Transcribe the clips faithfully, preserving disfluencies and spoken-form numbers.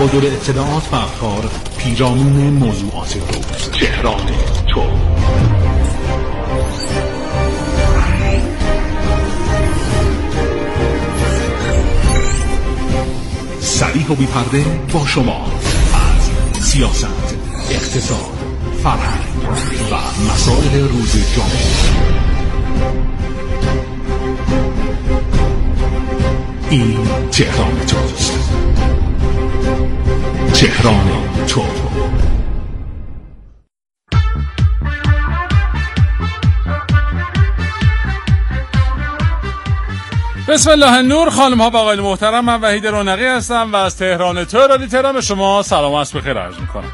با دور اطلاعات و اخبار پیرامون موضوعات روز. تهران تو. صریح و بی پرده با شما از سیاست، اقتصاد، فرهنگ و مسائل روز جامعه. این تهران توست. تهران تو. بسم الله النور. خانم ها و آقایان محترم، من وحید رونقی هستم و از تهران تو رادیو تهران به شما سلام و عصر بخیر عرض میکنم.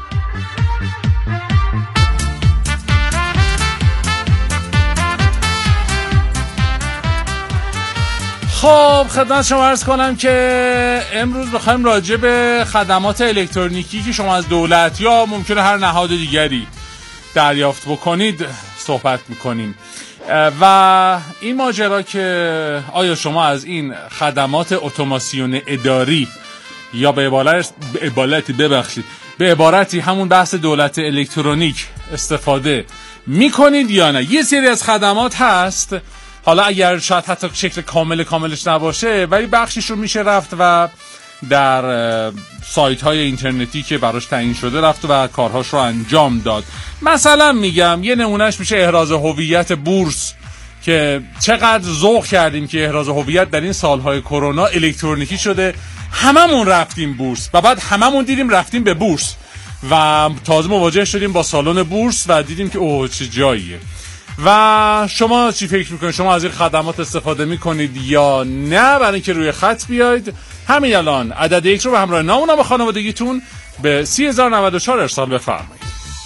خب خدمت شما عرض کنم که امروز بخوایم راجع به خدمات الکترونیکی که شما از دولت یا ممکنه هر نهاد دیگری دریافت بکنید صحبت میکنیم و این ماجرا که آیا شما از این خدمات اتوماسیون اداری یا به عبارت به عبارتی ببخشید به عبارتی همون بحث دولت الکترونیک استفاده میکنید یا نه. یه سری از خدمات هست، حالا اگر شاید حتی شکل کامل کاملش نباشه ولی بخشش رو میشه رفت و در سایت های اینترنتی که براش تعیین شده رفت و کارهاش رو انجام داد. مثلا میگم یه نمونهش میشه احراز هویت بورس که چقدر ذوق کردیم که احراز هویت در این سالهای کرونا الکترونیکی شده، هممون رفتیم بورس و بعد هممون دیدیم رفتیم به بورس و تازه مواجه شدیم با سالن بورس و دیدیم که اوه چه جاییه. و شما چی فکر میکنید؟ شما از این خدمات استفاده میکنید یا نه؟ برای اینکه روی خط بیاید همین الان عدد یک رو به همراه نام و خانوادگیتون به سی هزار و نود و چهار ارسال بفرمایید.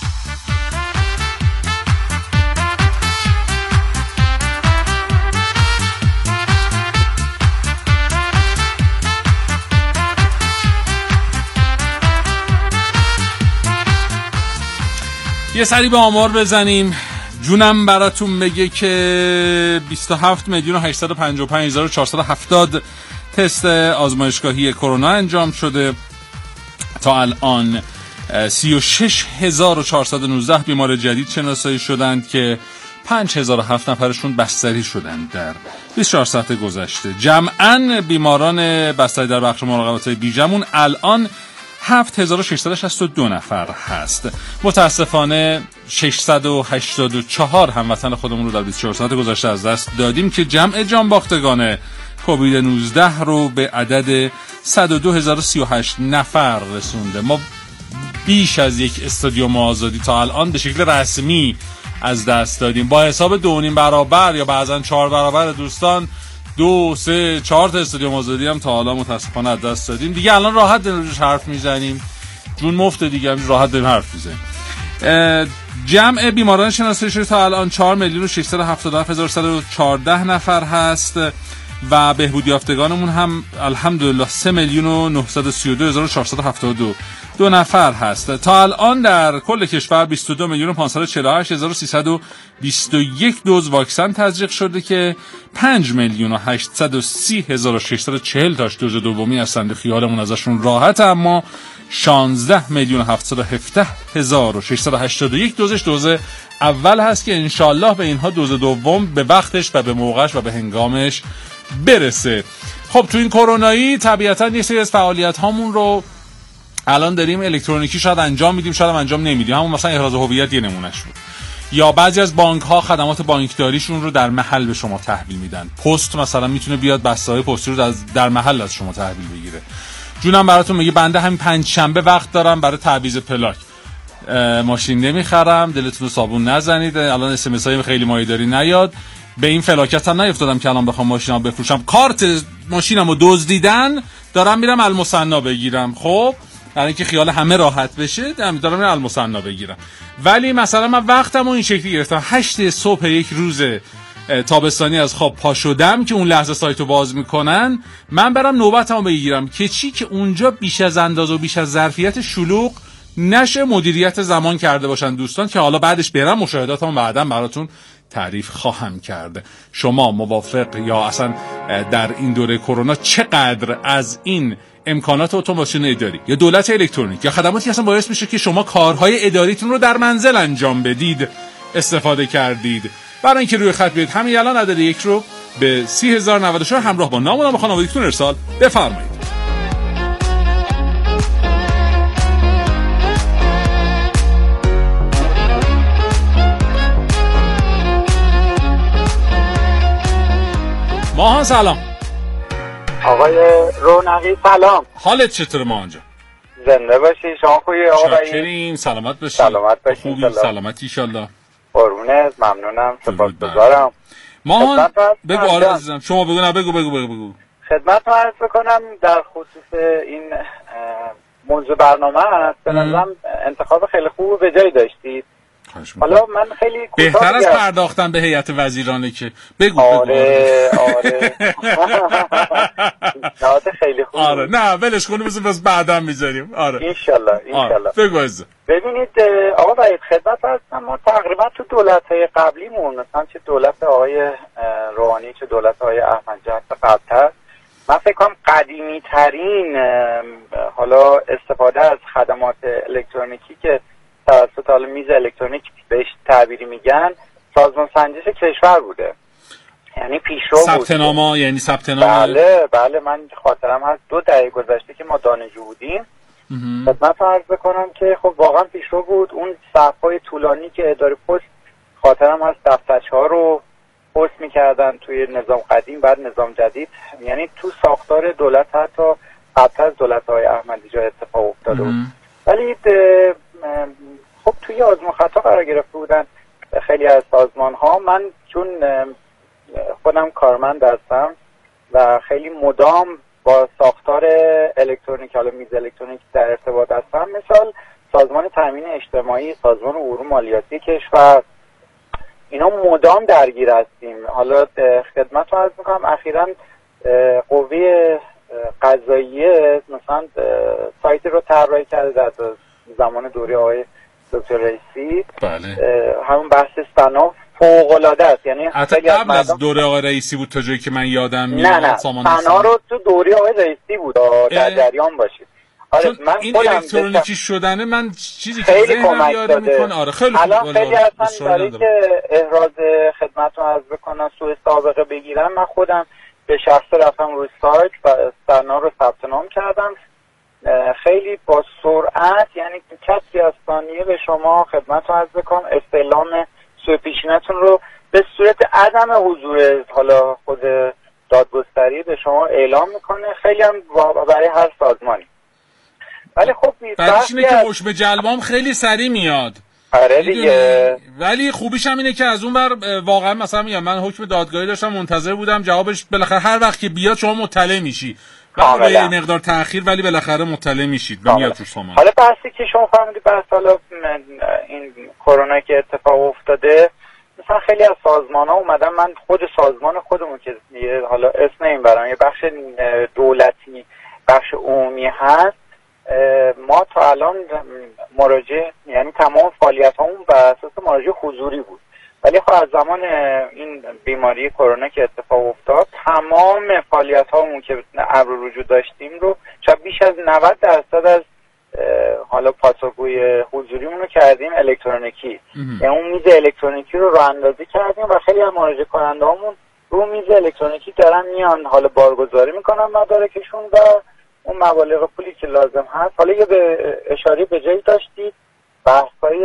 یه سری به آمار بزنیم. جونم براتون میگه که بیست و هفت میلیون و هشتصد و پنجاه و پنج هزار و چهارصد و هفتاد تست آزمایشگاهی کرونا انجام شده. تا الان سی و شش هزار و چهارصد و نوزده بیمار جدید شناسایی شدند که پنج هزار و هفت نفرشون بستری شدند در بیست و چهار ساعت گذشته. جمعاً بیماران بستری در بخش مراقبت بیجمون الان هفت هزار و ششصد و شصت و دو نفر هست. متاسفانه ششصد و هشتاد و چهار هموطن خودمون رو در بیست و چهار ساعت گذشته از دست دادیم که جمع جانباختگان کووید نوزده رو به عدد صد و دو هزار و سی و هشت نفر رسونده. ما بیش از یک استادیوم آزادی تا الان به شکل رسمی از دست دادیم. با حساب دو نیم برابر یا بعضا چهار برابر دوستان دو سه چهار تا استادیوم آزادی هم تا حالا متاسفانه از دست دادیم. دیگه الان راحت داریم حرف میزنیم، جون مفته دیگه، هم راحت داریم حرف میزنیم. جمع بیماران شناسایی شده تا الان چهار میلیون و ششصد و هفتاد و هفت هزار و صد و چهارده نفر هست و بهبود یافتگانمون هم الحمدلله سه میلیون و نهصد و سی و دو هزار و چهارصد و هفتاد و دو دو نفر هست. تا الان در کل کشور بیست و دو میلیون و پانصد و چهل و هشت هزار و سیصد و بیست و یک دوز واکسن تزریق شده که پنج میلیون و هشتصد و سی هزار و ششصد و چهل تاش دوز دومی هستند. خیالمون ازشون راحت، اما شانزده میلیون و هفتصد و هفده هزار و ششصد و هشتاد و یک دوزش دوز اول هست که انشالله به اینها دوز دوم به وقتش و به موقعش و به هنگامش برسه. خب تو این کرونایی طبیعتاً یه سری از فعالیت هامون رو الان داریم الکترونیکی شاید انجام میدیم، شاید انجام نمیدیم. همون مثلا احراز هویت یه نمونهش بود. یا بعضی از بانک ها خدمات بانکداریشون رو در محل به شما تحویل میدن. پست مثلا میتونه بیاد بسته‌های پستی رو در محل از شما تحویل بگیره. جونم براتون میگه بنده همین پنج شنبه وقت دارم برای تعویض پلاک. ماشین نمیخرم، دلتون رو صابون نزنید. الان اس ام اس های خیلی مایه‌داری نیاد. به این فلاکت هم نیفتادم که الان بخوام ماشینمو بفروشم. کارت ماشینمو دزدیدن، دارم میرم المثنا بگیرم. خب برای اینکه خیال همه راحت بشه دارم میرم المثنا بگیرم. ولی مثلا من وقتمو این شکلی گرفتم، هشت صبح یک روز تابستانی از خواب پا شدم که اون لحظه سایتو باز میکنن، من برم نوبتمو بگیرم که چی که اونجا بیش از اندازه و بیش از ظرفیت شلوغ نشه مدیریت زمان کرده باشن دوستان، که حالا بعدش برم مشاهداتمو بعداً براتون تعریف خواهم کرد. شما موافق یا اصلا در این دوره کرونا چقدر از این امکانات اتوماسیون اداری یا دولت الکترونیک یا خدماتی اصلا باعث میشه که شما کارهای اداریتون رو در منزل انجام بدید استفاده کردید. برای اینکه روی خط بیاید همین الان عدد یک رو به سی هزار و نود و چهار همراه با نام و نام خانوادگیتون ارسال بفرمایید. ماهان سلام. آقای رونقی سلام. حالت چطوره ماهان جان؟ زنده باشی. شما خوبی آقای؟ شاکریم. سلامت باشی. سلامت باشی. خوبی سلامتی ان شاء الله. قربونت. ممنونم. سپاسگزارم. ماهان بگو. آره عزیزم شما بگو. نه بگو بگو بگو بگو. خدمت رو عرض بکنم در خصوص این موضوع برنامه است. به نظرم انتخاب خیلی خوب به جای داشتید. حالا من خیلی بهتر از پرداختن به هیئت وزیرانه که بگو. آره بگو. آره نهاد خیلی خوب. آره نه ولش کنیم بزن بس بعدا میذاریم. آره ان شاء الله ان شاء الله. بگو عزیز. ببینید آقا وحید خدمت هستم. ما تقریبا تو دولت‌های قبلیمون مثلا چه دولت آقای روحانی چه دولت آقای احمد جعفر قبل‌تر من فکر کنم قدیمی ترین حالا استفاده از خدمات الکترونیکی که توسط حالا میز الکترونیک بهش تعبیری میگن سازمان سنجش کشور بوده. یعنی پیشرو بود. ثبت نامه یعنی ثبت نام. بله بله من خاطرم هست دو دهه گذشته که ما دانشجو بودیم. خدمت عرض بکنم که خب واقعا پیشرو بود. اون صف‌های طولانی که اداره پست خاطرم هست دفترچه‌ها رو پست میکردن توی نظام قدیم بعد نظام جدید. یعنی تو ساختار دولت حتی قبل از دولت‌های احمدی جا اتفاق افتاده بود. ولی خب توی آزمون خطا قرار گرفته بودن خیلی از سازمان ها. من چون خودم کارمند هستم و خیلی مدام با ساختار الکترونیک حالا میز الکترونیک در ارتباط هستم، مثال سازمان تامین اجتماعی، سازمان امور مالیاتی کشور، اینا مدام درگیر هستیم. حالا خدمت رو عرض میکنم اخیراً قوه قضاییه مثلا سایت رو طراحی کرده در زمان دوره آقای دکتر رئیسی. بله. همون بحث استناف فوق‌العاده است. یعنی حتی قبل از, از دوره آقای رئیسی بود تا جایی که من یادم میاد. نه نه استنا رو تو دوره آقای رئیسی بود در جریان باشید. آره من این الکترونیکی بشم... شدنه من چیزی که ذهنم یاد میکنه. آره خیلی خوب. الان خیلی اصلا برای که احراز خدمت رو عرض بکنم سوء سابقه بگیرم من خودم به شخص رفتم روی سایت و استنا رو ثبت نام کردم. خیلی با سرعت یعنی کسی از ثانیه به شما خدمت رو عرض بکنم استعلام سوء پیشینتون رو به صورت عدم حضور حالا خود دادگستری به شما اعلام میکنه. خیلی هم برای هر سازمانی. ولی خب بعدش اینه که حکم جلبام خیلی سریع میاد. آره دیگه. ولی خوبیش هم اینه که از اون بر واقعا مثلا میگم من حکم دادگاهی داشتم منتظر بودم جوابش بالاخره هر وقت که بیاد شما مطلع میشی. با یه مقدار تأخیر ولی بالاخره مطلع میشید و میاد تو سامان. حالا بحثی که شما فهمیدید بحث حالا این کرونا که اتفاق افتاده مثلا خیلی از سازمان‌ها اومدن من خود سازمان خودمون که حالا اسم نمیبرم یه بخش دولتی بخش عمومی هست ما تا الان مراجعه یعنی تمام فعالیت‌هامون بر اساس مراجعه حضوری بود. ولی خب از زمان این بیماری کرونا که اتفاق افتاد تمام فعالیت‌هامون که امر رجوع داشتیم رو شاید بیش از نود درصد از حالا پاسخگوی حضوریمون رو کردیم الکترونیکی. یعنی اون میز الکترونیکی رو راه اندازی کردیم و خیلی از مراجعه کننده‌هامون رو میز الکترونیکی دارن میان حالا بارگذاری میکنن مدارکشون و اون مبالغ پولی که لازم هست. حالا یه به اشاره به جایی داشتید بحث‌های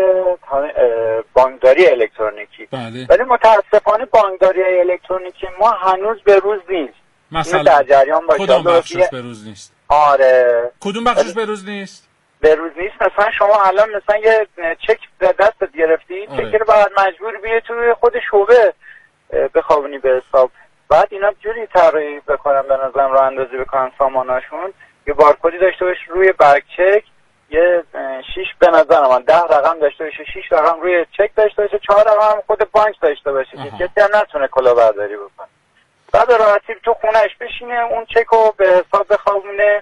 بانکداری الکترونیکی. بله. ولی متاسفانه بانکداری الکترونیکی ما هنوز به روز نیست. مثلا در جریان باشه. کدوم بخشش به روز نیست؟ آره. کدوم بخشش به روز نیست؟ به روز نیست. مثلا شما الان مثلا یه چک دستت گرفتی، آره. چک رو بعد مجبور بیای توی خود شعبه بخوابونی به حساب. بعد اینا جوری طراحی بکنن به نظرم راه اندازی بکنن ساماناشون یه بارکدی داشته باشه روی برگ چک، یه شش به نظر من ده رقم داشته باشه، شش رقم روی چک داشته باشه، چهار رقم خود بانک داشته باشه که کسی هم نتونه کلاهبرداری بکنه. بعد راحتی تو خونهش بشینه اون چک رو به حساب بخوابونه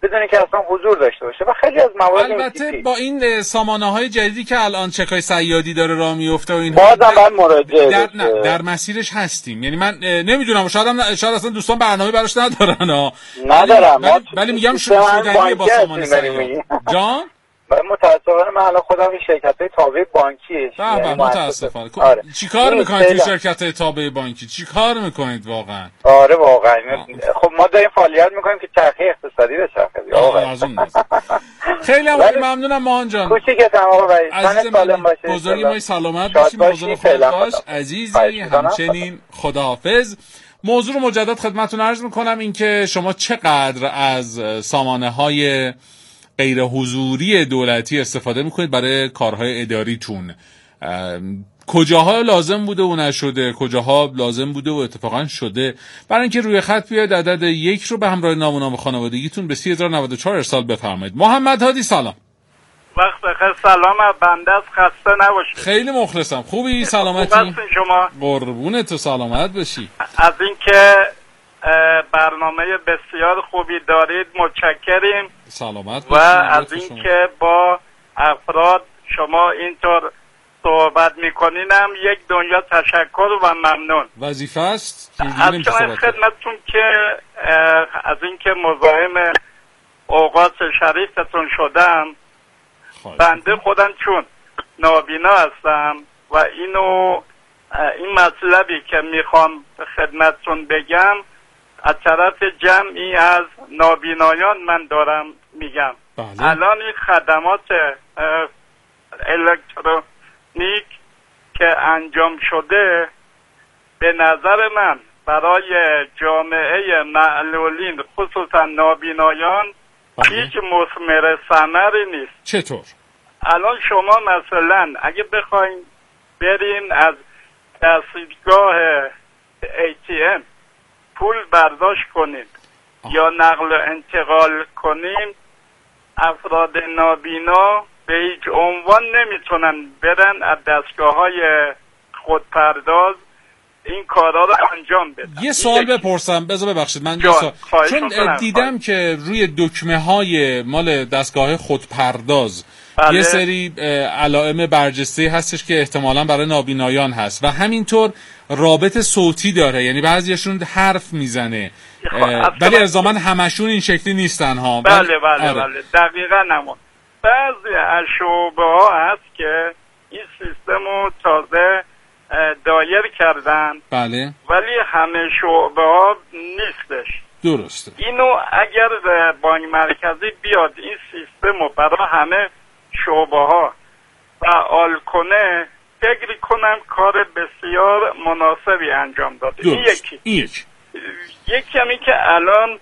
بدون که اصلا حضور داشته باشه و خیلی از موارد البته با این سامانه های جدیدی که الان چکای صیادی داره راه میفته و اینها بازم باید مراجعه در, نه در مسیرش هستیم. یعنی من نمیدونم شاید هم شاید اصلا دوستان برنامه براش ندارن ها ندارم ولی, ولی میگم شدنیه با سامانه صیادی جان متاسفانه من الان خودم این شرکت‌های تابع بانکیه. بله بله متاسفانه. آره. چیکار میکنید توی شرکت‌های تابع بانکی؟ چیکار میکنید واقعا؟ آره واقعا. خب ما داریم فعالیت میکنیم که چرخه اقتصادی بچرخه. آره از اون خیلی هم ممنونم ماهان جان. کوچیکتم آقا ولی عزیز من بزرگی ما سلامت باشی. موضوع خودت باش عزیزی. همچنین خداحافظ. موضوع رو مجدد خدمتتون عرض میکنم اینکه شما چقدر از سامانه‌های غیر حضوری دولتی استفاده میکنید برای کارهای اداریتون، کجاها لازم بوده و نشده، کجاها لازم بوده و اتفاقا شده. برای اینکه روی خط بیاید عدد یک رو به همراه نام و نام خانوادگیتون به سی هزار و نود و چهار ارسال بفرمایید. محمد هادی سلام. وقت بخیر. سلام بنده از خسته نباشید. خیلی مخلصم. خوبی؟ سلامتی؟ خوب هستین شما؟ قربونت و سلامت باشی. از اینکه برنامه بسیار خوبی دارید متشکریم. سلامت و از اینکه با افراد شما اینطور صحبت میکنینم یک دنیا تشکر و ممنون. وظیفه است. از شما خدمتتون که از اینکه مزاحم اوقات شریفتون شدم. بنده خودم چون نابینا هستم و اینو این مطلبی که میخوام خدمتتون بگم از طرف جمعی از نابینایان من دارم میگم. بله. الان این خدمات الکترونیک که انجام شده به نظر من برای جامعه معلولین خصوصا نابینایان بله. هیچ مثمر ثمری نیست. چطور؟ الان شما مثلا اگه بخواین برین از دستگاه ای تی ام پول برداشت کنید آه. یا نقل و انتقال کنیم، افراد نابینا به هیچ عنوان نمیتونن برن از دستگاه‌های خودپرداز این کارا رو انجام بدن. یه سوال بپرسم، بذار ببخشید من یه سوال، چون دیدم که روی دکمه های مال دستگاه خودپرداز بله. یه سری علائم برجسته هستش که احتمالاً برای نابینایان هست و همینطور رابط صوتی داره، یعنی بعضیشون حرف میزنه ولی الزاماً همشون این شکلی نیستن ها. بله بله آره. بله دقیقاً نمون. بعضی از شعبه ها هست که این سیستم رو تازه دایر کردن بله ولی همه شعبه ها نیستش. درسته. اینو اگر بانک مرکزی بیاد این سیستم رو برای همه شعبه ها فعال کنه فکر کنم کار بسیار مناسبی انجام داده. این یکی یک یکی همی که الان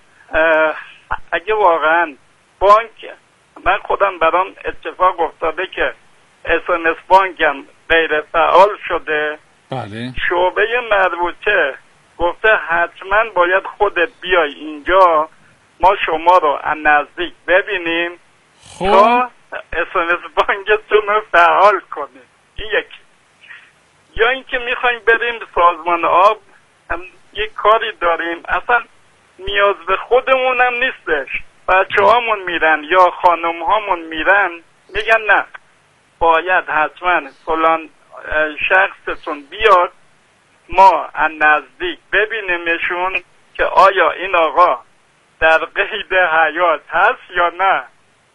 اگه واقعا بانک، من خودم برام اتفاق افتاده که اس ام اس بانکم غیر فعال شده. بله. شعبه مربوطه گفته حتما باید خودت بیای اینجا ما شما رو از نزدیک ببینیم خب. تا اس ام اس بانکتون رو فعال کنیم. این یکی. یا اینکه میخوایم بریم سازمان آب، هم یک کاری داریم اصلا نیاز به خودمونم نیستش، بچه هامون میرن یا خانم هامون میرن میگن نه باید حتما فلان شخصتون بیاد ما از نزدیک ببینیمشون که آیا این آقا در قید حیات هست یا نه.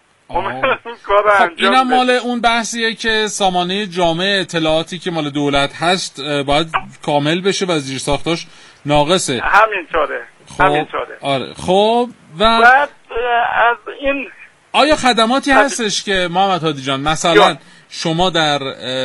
خب اینم مال اون بحثیه که سامانه جامع اطلاعاتی که مال دولت هست باید کامل بشه و زیر ساختاش ناقصه. همینطوره. خب همینطوره. آره. خب و بعد از این آیا خدماتی هستش که محمد هادی جان مثلا جان. شما در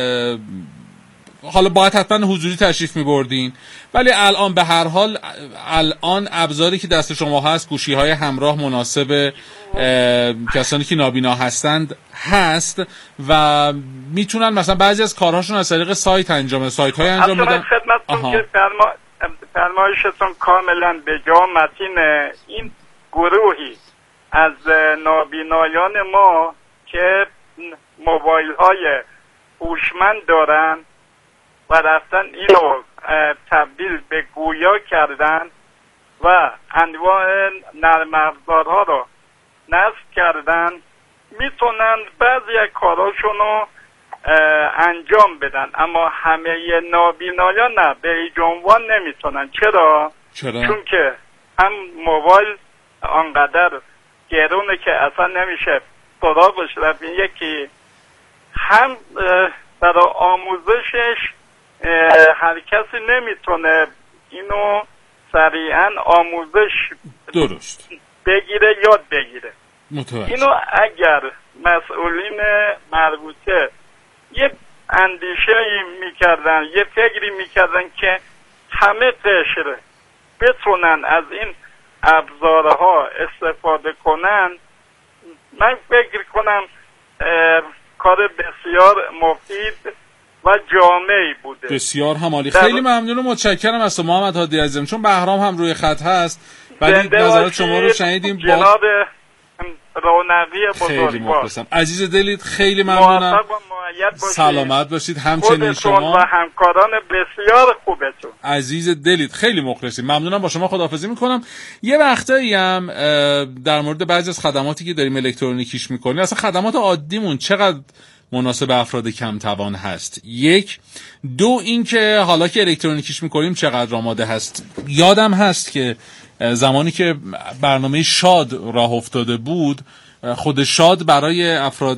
حالا باید حتما حضوری تشریف می‌بردین ولی الان به هر حال الان ابزاری که دست شما هست، گوشی‌های همراه مناسب کسانی که نابینا هستند هست و میتونن مثلا بعضی از کارهاشون از طریق سایت انجام سایت‌های انجام بدن. خدمتتون که فرما... فرمایشتون کاملا به جا متین. این گروهی از نابینایان ما که موبایل‌های هوشمند دارن و رفتن اینو تبدیل به گویا کردن و انواع نرم افزارها رو نصب کردن میتونن بعضی از کاراشونو انجام بدن، اما همه نابینایان نه، به هیچ عنوان نمیتونن. چرا؟ چرا؟ چون که هم موبایل آنقدر گرونه که اصلا نمیشه سراغش رفت، یکی هم برای آموزشش هر کسی نمیتونه اینو سریعا آموزش درست بگیره، یاد بگیره. متوجه. اینو اگر مسئولین مربوطه یه اندیشه میکردن، یه فکری میکردن که همه قشر بتونن از این ابزارها استفاده کنن، من فکر کنم کار بسیار مفید و جامعی بوده. بسیار همالی. خیلی ممنون و متشکرم از تو محمد هادی عزیزم، چون بهرام هم روی خط هست ولی نظرات شما رو شنیدیم. جناب رونقی بزرگوار، خیلی مخلصم. عزیز دلید خیلی ممنونم. سلامت باشید. همچنین شما و همکاران بسیار خوبتون. عزیز دلید خیلی مخلصیم. ممنونم. با شما خداحافظی میکنم. یه وقتایی هم در مورد بعضی از خدماتی که داریم الکترونیکیش میکنیم، اصلا خدمات عادیمون چقدر مناسب افراد کم توان هست. یک دو اینکه حالا که الکترونیکیش میکنیم چقدر آماده هست. یادم هست که زمانی که برنامه شاد راه افتاده بود، خود شاد برای افراد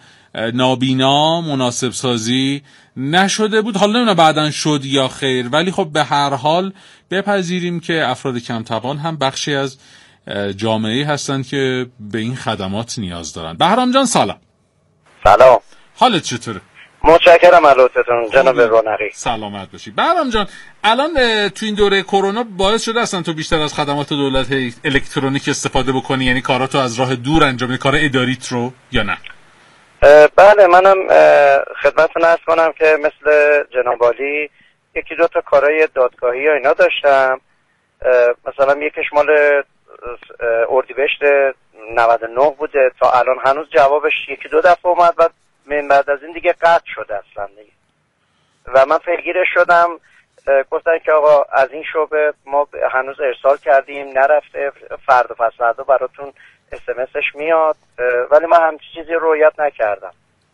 نابینا مناسب سازی نشده بود. حالا نمیدونم بعدن شد یا خیر، ولی خب به هر حال بپذیریم که افراد کم توان هم بخشی از جامعه هستند که به این خدمات نیاز دارن. بهرام جان سلام. سلام. حالت چطوره؟ متشکرم از لطفتون جناب رونقی. سلامت باشی. بهرام جان الان تو این دوره کرونا باعث شده اصلا تو بیشتر از خدمات دولت الکترونیک استفاده بکنی، یعنی کاراتو از راه دور انجام بدی، کار اداریت رو، یا نه؟ بله، منم خدمتتون عرض کنم که مثل جناب عالی یکی دو تا کارهای دادگاهی و اینا داشتم. مثلا یکیش مال اردیبهشت نود و نه بوده، تا الان هنوز جوابش یکی دو دفعه اومد و من بعد از این دیگه قطع شده اصلا دیگه. و من پیگیرش شدم، گفتن که آقا از این شعبه ما هنوز ارسال کردیم نرفته، فردا پس فردا براتون اس ام اسش میاد، ولی من همچین چیزی رعایت نکردم.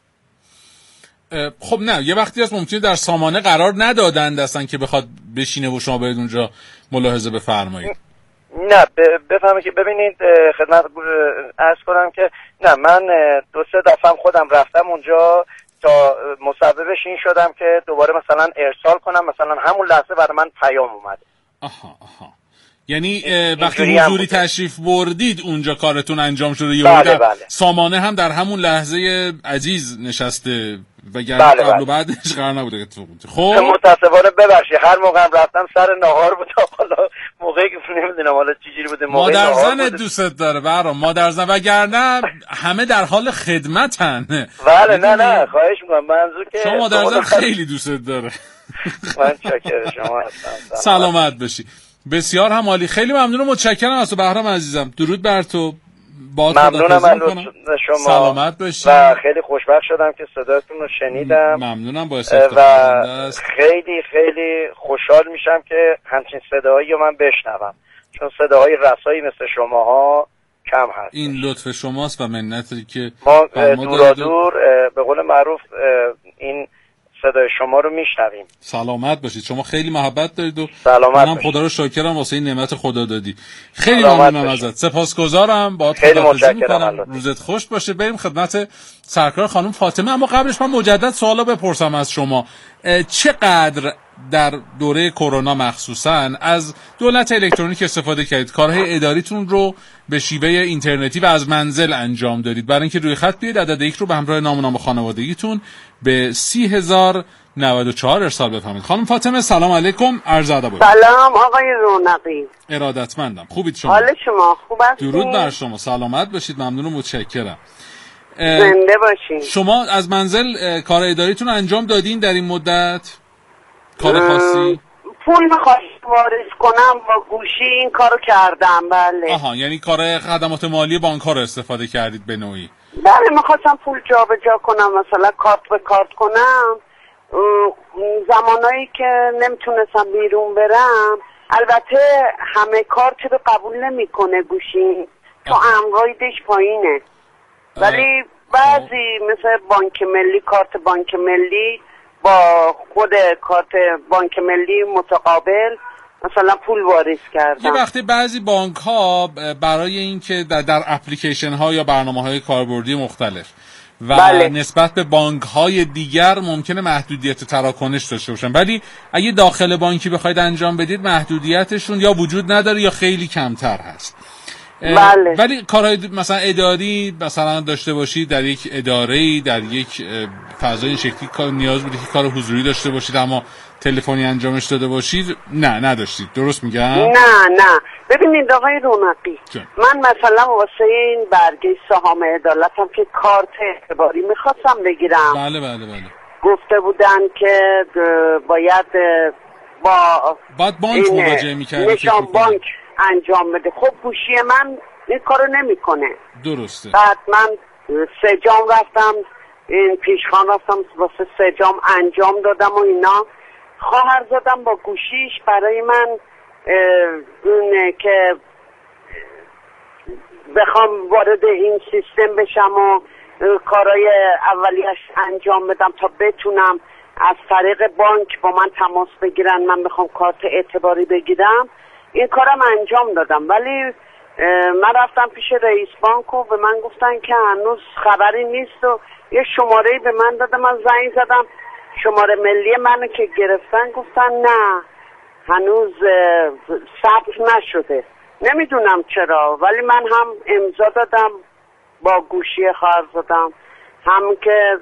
خب نه، یه وقتی هست ممکنه در سامانه قرار ندادند اصلا که بخواد بشینه و شما برید اونجا ملاحظه بفرمایید. نه بفهمه که ببینید، خدمت عرض کنم که نه، من دو سه دفعه خودم رفتم اونجا تا مسببش این شدم که دوباره مثلا ارسال کنم، مثلا همون لحظه برای من پیام اومده. آها آها، یعنی وقتی حضوری تشریف بردید اونجا کارتون انجام شده یا بله بله. سامانه هم در همون لحظه عزیز نشسته وگرنه بله قبل بله. و بعدش قرار نبوده اتفاق بیفته. خب متاسفانه ببخشید هر موقع رفتم سر نهار بود، حالا موقعی که نمیدونم حالا چجوری بوده، موقع مادر نهار زن بوده. دوست داره برام مادر زن، وگرنه همه در حال خدمتن. بله نه نه خواهش میکنم، منظور که شما مادر زن خیلی دوست داره. من شاکر شما هستم. سلامت باشی. بسیار هم عالی. خیلی ممنونم، متشکرم از تو بهرام عزیزم. درود بر تو. با ممنونم از شما. سلامت باشی. و خیلی خوشبخت شدم که صداتون رو شنیدم. ممنونم، باعث افتخار است. خیلی خیلی خوشحال میشم که همچین صداهایی رو من بشنوم، چون صداهای رسایی مثل شماها کم هست. این لطف شماست و منتی که ما دورا دور به قول معروف این صدای شما رو میشنویم. سلامت باشید. شما خیلی محبت دارید و منم خدا رو شاکرم واسه این نعمت خدا دادی. خیلی ممنونم ازت. سپاسگزارم. باهات خداحافظی می‌کنم. روزت خوش باشه. بریم خدمت سرکار خانم فاطمه. اما قبلش من مجدد سوالا بپرسم از شما. چقدر در دوره کرونا مخصوصاً از دولت الکترونیک استفاده کردید؟ کارهای اداریتون رو به شیوه اینترنتی و از منزل انجام دادید. برای اینکه روی خط بیاید عدد یک رو به همراه نام و نام خانوادگیتون به سی هزار و نود و چهار ارسال بفرمایید. خانم فاطمه سلام علیکم، عرض ادب. سلام آقای رونقی. ارادتمندم. خوبید شما؟ حال شما خوب است؟ درود بر شما. سلامت باشید. ممنون و متشکرم. زنده باشین. شما از منزل کار اداریتون انجام دادین در این مدت؟ کار خاصی؟ پول می‌خواستم واریز کنم با گوشی این کارو کردم. بله. آها، یعنی کار خدمات مالی بانک‌ها رو استفاده کردید به نوعی؟ بله، می‌خواستم پول جابجا کنم، مثلا کارت به کارت کنم. زمانایی که نمیتونستم بیرون برم، البته همه کارت رو قبول نمیکنه گوشی، تو امرایدش پایینه، ولی بعضی مثل بانک ملی، کارت بانک ملی با خود کارت بانک ملی متقابل مثلا پول واریز کردم. یه وقتی بعضی بانک ها برای اینکه در, در اپلیکیشن ها یا برنامه های کاربردی مختلف و بله. نسبت به بانک های دیگر ممکنه محدودیت تراکنش داشته باشن، ولی اگه داخل بانکی بخواید انجام بدید محدودیتشون یا وجود نداره یا خیلی کمتر هست. بله. ولی کارهای مثلا اداری مثلا داشته باشید در یک اداره‌ای، در یک فضای این شکلی کار نیاز بود که کار حضوری داشته باشید اما تلفنی انجامش داده باشید، نه نداشتید، درست میگم؟ نه نه ببینید آقای رونقی، من مثلا واسه این برگه سهام عدالتم که کارت اعتباری میخواستم بگیرم. بله بله بله. گفته بودن که باید با باید بانک مراجعه می‌کردید، نشان بانک انجام بده. خب گوشی من این کارو نمیکنه. درسته. بعد من سه جام رفتم، این پیشخوان رفتم واسه سه جام انجام دادم و اینا. خواهر زدم با گوشیش برای من اون که بخوام وارد این سیستم بشم و کارهای اولیش انجام بدم تا بتونم از طریق بانک با من تماس بگیرن، من بخوام کارت اعتباری بگیرم، این کارم انجام دادم. ولی من رفتم پیش رئیس بانک و به من گفتن که هنوز خبری نیست و یه شماره‌ای به من دادم. من زنگ زدم، شماره ملی منو که گرفتن گفتن نه هنوز ثبت نشده. نمیدونم چرا، ولی من هم امضا دادم با گوشی خواهر زدم، هم که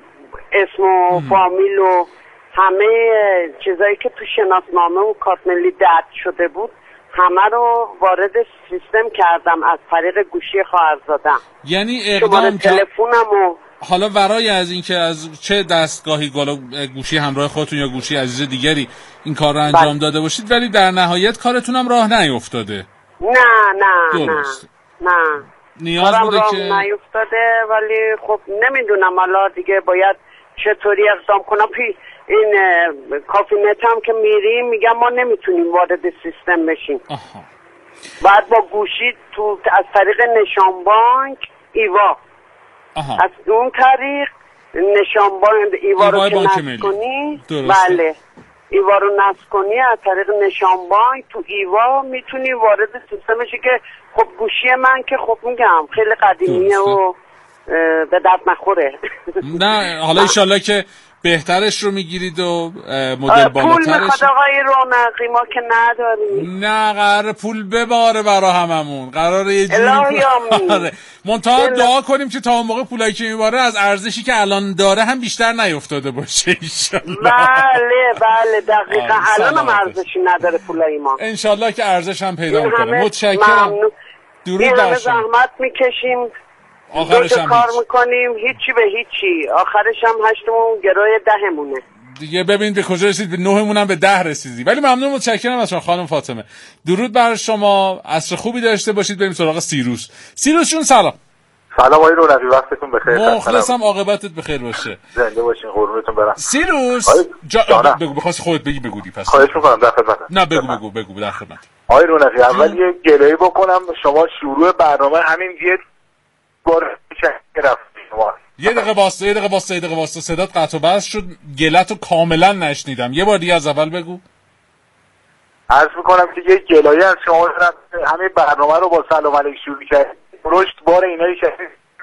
اسم و فامیل و همه چیزایی که تو شناسنامه و کارت ملی درد شده بود همه رو وارد سیستم کردم از طریق گوشی خواهر زدم. یعنی اقدام تلفنم و حالا ورای از اینکه از چه دستگاهی گوشی همراه خودتون یا گوشی عزیز دیگری این کار رو انجام داده باشید، ولی در نهایت کارتون هم راه نیفتاده. نه نه درست. نه نه نیاز بوده راه که نیفتاده، ولی خب نمیدونم حالا دیگه باید چطوری اقدام کنم. پی این کافی نت هم که میریم میگم ما نمیتونیم وارد سیستم بشیم. آها. بعد با گوشی تو از طریق نشان بانک ایوا، آها. از اون طریق نشان بانک ایوا رو که نصب کنی، بله ایوا رو نصب کنی از طریق نشان بانک تو ایوا میتونی وارد سیستم بشی. که خب گوشی من که خب میگم خیلی قدیمیه و به درد نخوره. نه حالا انشالله که بهترش رو میگیرید و مدل بالاترش. پول میخواد آقای رونقی، ما که نداریم. نه قرار پول بباره برا هممون، قرار یه جوری پول منتها دعا کنیم که تا اون موقع پولایی که میباره از ارزشی که الان داره هم بیشتر نیفتاده باشه انشالله. بله بله دقیقا الان هم ارزشی نداره پولای ما، انشالله که ارزش هم پیدا کنه. متشکرم. درود بر شما. زحمت میکشیم، آخرش هم کار میکنیم هیچی به هیچی، آخرش هم هشتمون گروه دهمونه دیگه. ببین به کجا رسید، به نهمون هم به ده رسیدی. ولی ممنون، متشکرم از شما خانم فاطمه. درود بر شما، عصر خوبی داشته باشید. بریم سراغ سیروس. سیروس جون سلام. سلام آقای رونقی، وقتتون بخیر. مخلصم، عاقبتت بخیر باشه. زنده باشین، قربونتون برم. سیروس جا... بگو، بخواستی خودت بگی بگو دی پس. خواهش میکنم در خدمتم. نه بگو بگو بگو در خدمت. آقای رونقی اول یه گله‌ای بکنم، شما شروع برنامه همین یه بار رفت شما. یه دقیقه واسه یه دقیقه واسه یه دقیقه واسه صدات قطع و بس شد، گله‌تو کاملا نشنیدم. یه بار دیگه از اول بگو. عرض میکنم که یه گله‌ای از شما دارم، همین برنامه رو با سلام علیک شروع کردید، رشد بار اینایی که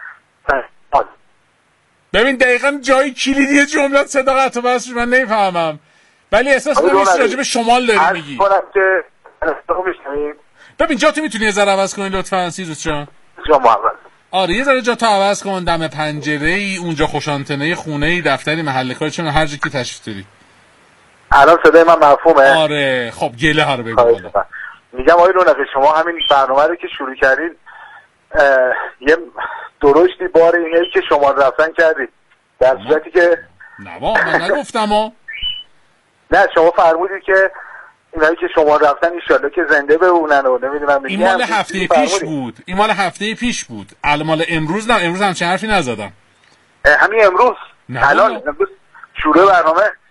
ببین دقیقاً جای کلیدی جملات صدا قطع و بس شد، من نمیفهمم، ولی احساس می‌کنم راجع به شمال داری میگی. عرض کنم که ببین جاتو میتونی یه ذره عوض کنی لطفاً سیروس جان؟ شما اول آره یه ذره جاتو عوض کن، دم پنجره‌ای، اونجا خوشانتنه‌ای، خونه‌ای، دفتری، محل کار، چون هر جایی که تشریف داری. الان صدای من مفهومه؟ آره خب گله ها رو بگو. میگم آقای رونقی شما همین برنامه رو که شروع کردید یه درشتی بار اینایی که شما رفتن کردید، در صورتی که نه با من نگفتم ها. نه شما فرمودید که اینایی که شما رفتن ایشالله که زنده بمونن و نمیدونم. این مال هفته پیش بود، این مال هفته پیش بود. الان مال امروز نه، امروز هم چه حرفی نزدم. همین امروز الان امروز شروع برنامه.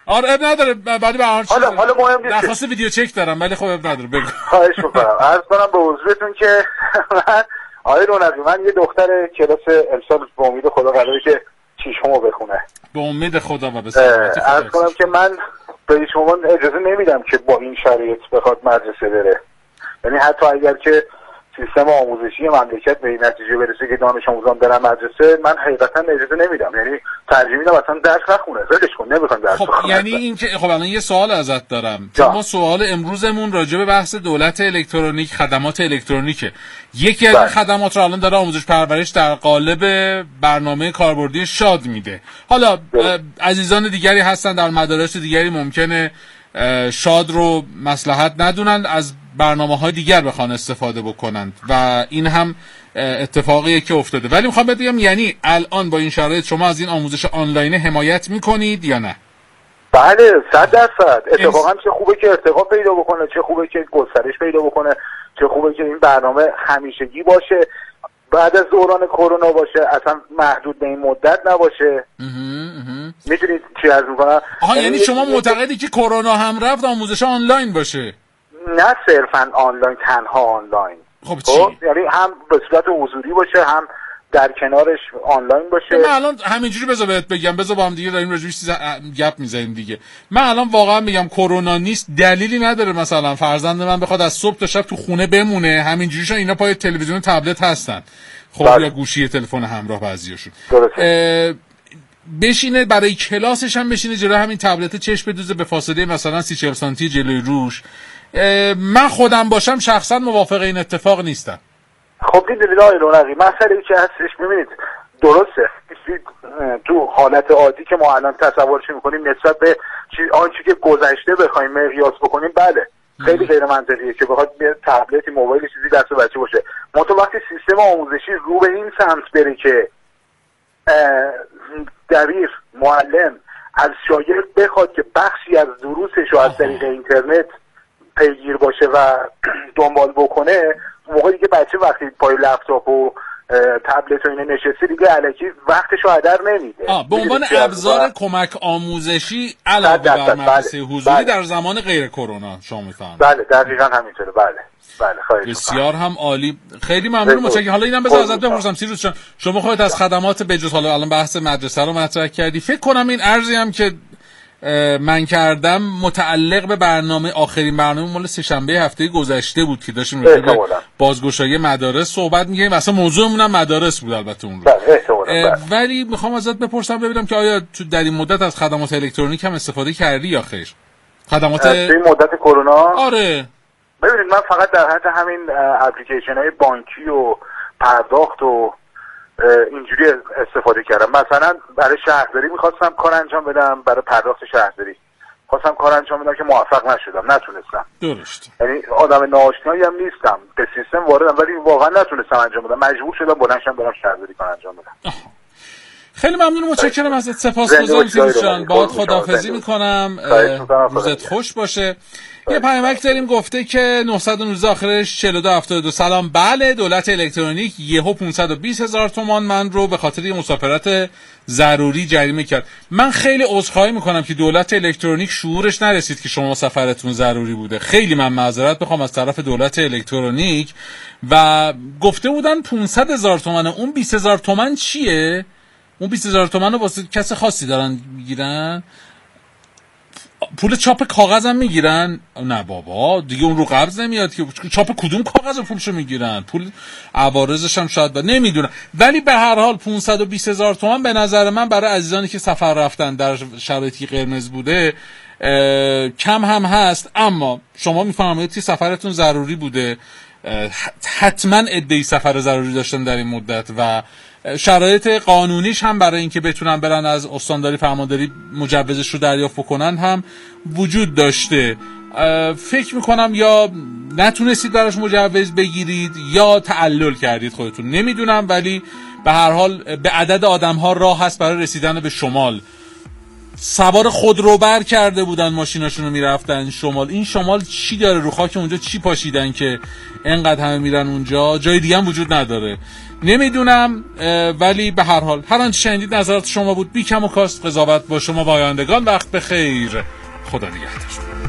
آره اب نداره ولی به هر حالا حالا مهم نیست. درخواست ویدیو چک دارم ولی خب اب نداره بگو. خواهش می‌کنم. عرض کنم به حضورتون که من آقای رونقی من یه دختر کلاس امسال به امید خدا قراره که ششمو بخونه. به امید خدا و به سلامتی. عرض کنم که من به شما اجازه نمیدم که با این شرایط بخواد مدرسه بره. یعنی حتی اگر که سیستم آموزشی مملکت به این نتیجه برسه که دانش آموزان برن مدرسه، من حقیقتا اجازه نمیدم. یعنی ترجیح میدم اصلا درس نخونه، ولش کن، نمیخوام درس خب بخونه. یعنی این که خب الان یه سوال ازت دارم. چون ما سوال امروزمون راجع به بحث دولت الکترونیک، خدمات الکترونیکه. یکی از این خدمات رو الان داره آموزش پرورش در قالب برنامه کاربردی شاد میده. حالا عزیزان دیگری هستن در مدارس دیگری ممکنه شاد رو مصلحت ندونن، از برنامه‌های دیگر بخوان استفاده بکنند و این هم اتفاقیه که افتاده. ولی میخوام بگم یعنی الان با این شرایط شما از این آموزش آنلاین حمایت میکنید یا نه؟ بله صد درصد. اتفاقا چه خوبه که ارتقا پیدا بکنه، چه خوبه که گسترش پیدا بکنه، چه خوبه که این برنامه همیشگی باشه، بعد از دوران کرونا باشه، اصلا محدود به این مدت نباشه. میدونید چی عرض میکنم؟ آها یعنی شما معتقدی که کرونا هم رفت آموزش آنلاین باشه؟ نه صرفا آنلاین، تنها آنلاین. خب چی؟ یعنی هم به صورت حضوری باشه، هم در کنارش آنلاین باشه. من الان همینجوری بذار بهت بگم، بذار با هم دیگه داریم راجعش گپ میزنیم دیگه. من الان واقعا میگم کرونا نیست، دلیلی نداره مثلا فرزند من بخواد از صبح تا شب تو خونه بمونه، همینجوریشون اینا پای تلویزیون و تبلت هستن. خب بله. یا گوشی تلفن همراه بعضیاشون. بشینه برای کلاسش هم بشینه جلوی همین تبلت چشم بدوزه به فاصله مثلا سی چهل سانتی جلوی روش. من خودم باشم شخصا موافق این اتفاق نیستم. خب دیدید آقای رونقی، مسئله که هستش ببینید درسته تو حالت عادی که ما الان تصورش میکنیم نسبت به آنچه که گذشته بخوایم مقیاس بکنیم، بله خیلی غیر منطقیه که بخواد یه تبلتی موبایل چیزی دست بچه باشه. منتها وقتی سیستم آموزشی رو به این سمت بره که دبیر معلم از شاگرد بخواد که بخشی از دروسش رو از طریق اینترنت پیگیر باشه و دنبال بکنه، موقعی که بچه وقتی پای لپتاپ و تبلت و اینه نشسته دیگه الکی وقتش رو هدر نمیده. به عنوان ابزار کمک آموزشی علاوه بر مدرسه حضوری بله. در زمان غیر کرونا شما میفهمید. بله دقیقاً همینطوره. بله بله خواهش بسیار هم عالی، خیلی ممنون. متشکرم. حالا اینم بذار ازت بپرسم سیروس جان، شما خودت از خدمات بجز حالا الان بحث مدرسه رو مطرح کردی، فکر کنم این ارزی هم که من کردم متعلق به برنامه آخرین برنامه مال سه شنبه هفته گذشته بود که داشتیم راجع به بازگشایی مدارس صحبت می‌کردیم. اصلا موضوعمون هم مدارس بود البته اون رو. ولی میخوام ازت بپرسم ببینم که آیا تو در این مدت از خدمات الکترونیک هم استفاده کردی یا خیر؟ خدمات این مدت کرونا؟ آره ببینید من فقط در حد همین اپلیکیشن‌های بانکی و پرداخت و اینجوری استفاده کردم. مثلا برای شهرداری میخواستم کار انجام بدم، برای پرداخت شهرداری خواستم کار انجام بدم که موفق نشدم، نتونستم. درست. یعنی آدم ناآشنایی هم نیستم، به سیستم واردم ولی واقعا نتونستم انجام بدم، مجبور شدم بلندشم برم شهرداری کار انجام بدم. آه. خیلی ممنون، متشکرم ازت، سپاسگزارم سیروس جان. باهات خداحافظی میکنم، روزت خوش باشه. یه پیامک داریم گفته که نهصد و نوزده آخرش چهل و دو هفتاد و دو. سلام، بله دولت الکترونیک یهو پانصد و بیست هزار تومان من رو به خاطر یه مسافرت ضروری جریمه کرد. من خیلی عذرخواهی میکنم که دولت الکترونیک شعورش نرسید که شما سفرتون ضروری بوده. خیلی من معذرت بخوام از طرف دولت الکترونیک. و گفته بودن پانصد هزار تومان. اون بیست هزار تومان چیه؟ اون بیست هزار تومان رو واسه کس خاصی دارن میگیرن؟ پول چاپ کاغذ هم میگیرن؟ نه بابا دیگه اون رو قبض نمیاد که. چاپ کدوم کاغذ پولشو میگیرن؟ پول عوارضش هم شاید با نمیدونم. ولی به هر حال پانصد و بیست هزار تومان به نظر من برای عزیزانی که سفر رفتن در شرایطی قرمز بوده کم هم هست. اما شما میفهمید که سفرتون ضروری بوده، حتما عده‌ای سفر ضروری داشتن در این مدت و شرایط قانونیش هم برای اینکه بتونن برن از استانداری فرمانداری مجوزش رو دریافت بکنن هم وجود داشته. فکر میکنم یا نتونستید براش مجوز بگیرید یا تعلل کردید خودتون، نمیدونم. ولی به هر حال به عدد آدم ها راه هست برای رسیدن به شمال. سوار خودروبر کرده بودن ماشیناشون رو میرفتن شمال. این شمال چی داره رو خاک اونجا؟ چی پاشیدن که انقدر همه میرن اونجا؟ جای دیگه هم وجود نداره. نمیدونم، ولی به هر حال هر آنچه شنیدید نظرات شما بود، بی کم و کاست قضاوت با شما و آیندگان. وقت بخیر، خدا نگهدار.